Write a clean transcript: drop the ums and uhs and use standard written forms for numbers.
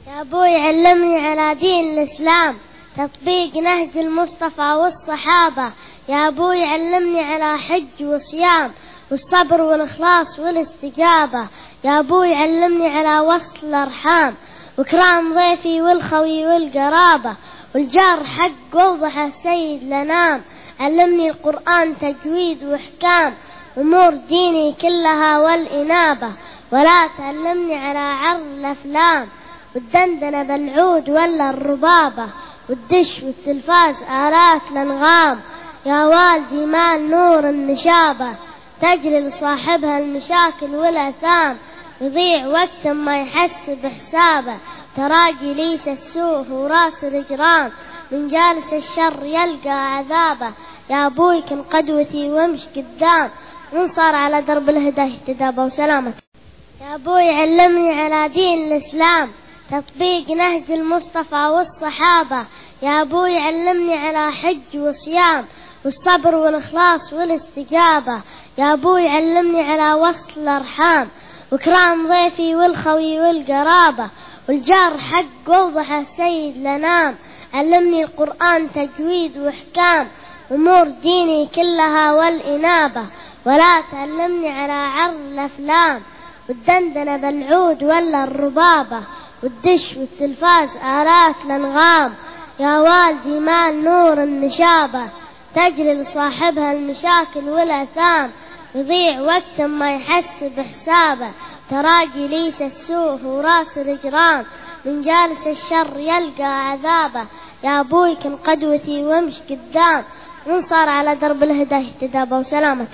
يا أبوي علمني على دين الإسلام، تطبيق نهج المصطفى والصحابة. يا أبوي علمني على حج وصيام والصبر والإخلاص والاستجابة. يا أبوي علمني على وصل الأرحام وإكرام ضيفي والخوي والقرابة، والجار حق وضح سيد لنام. علمني القرآن تجويد وإحكام أمور ديني كلها والإنابة، ولا تعلمني على عرض الأفلام والدندنة بالعود ولا الربابة، والدش والتلفاز آلات الأنغام. يا والدي مال نور النشابة تجري لصاحبها المشاكل والأثام، يضيع وقت ما يحس بحسابه، تراجي ليس السوء وراس الإجرام، من جالس الشر يلقى عذابه. يا أبوي كن قدوتي وامش قدام، وانصار على درب الهدى اهتدابه وسلامته. يا أبوي علمني على دين الإسلام، تطبيق نهج المصطفى والصحابة. يا أبوي علمني على حج وصيام والصبر والإخلاص والاستجابة. يا أبوي علمني على وصل الأرحام وإكرام ضيفي والخوي والقرابة، والجار حق وضح سيد لنام. علمني القرآن تجويد وإحكام أمور ديني كلها والإنابة، ولا تعلمني على عرض الأفلام والدندنة بالعود ولا الربابة، والدش والتلفاز آلات الأنغام. يا والدي مال نور النشابة تجري لصاحبها المشاكل والأثام، يضيع وقت ما يحس بحسابه، تراجي ليس السوء وراس الإجرام، من جالس الشر يلقى عذابه. يا أبوي كن قدوتي وامش قدام، وانصار على درب الهدى اهتدابه وسلامته.